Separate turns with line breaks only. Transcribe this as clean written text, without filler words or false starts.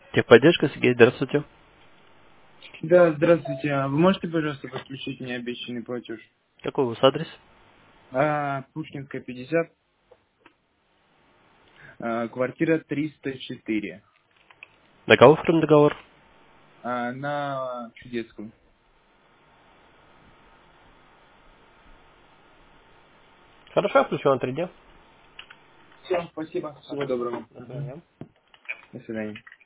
Техподдержка, Сергей, здравствуйте.
Да, здравствуйте. А вы можете, пожалуйста, подключить мне обещанный платеж?
Какой у вас адрес?
Пушкинская, 50, квартира 304,
На кого оформлен договор?
на Чудесском.
Хорошо, я включу на 3 дня.
Все, спасибо. Всего доброго.
До свидания.
До свидания.